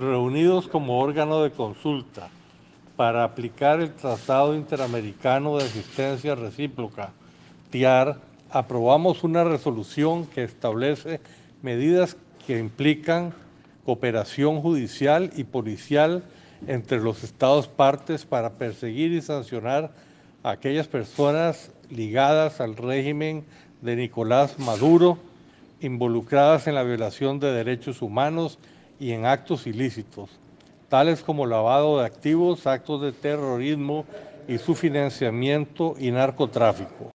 reunidos como órgano de consulta para aplicar el Tratado Interamericano de Asistencia Recíproca, TIAR, aprobamos una resolución que establece medidas que implican cooperación judicial y policial entre los Estados partes para perseguir y sancionar a aquellas personas ligadas al régimen de Nicolás Maduro, involucradas en la violación de derechos humanos y en actos ilícitos, tales como lavado de activos, actos de terrorismo y su financiamiento y narcotráfico.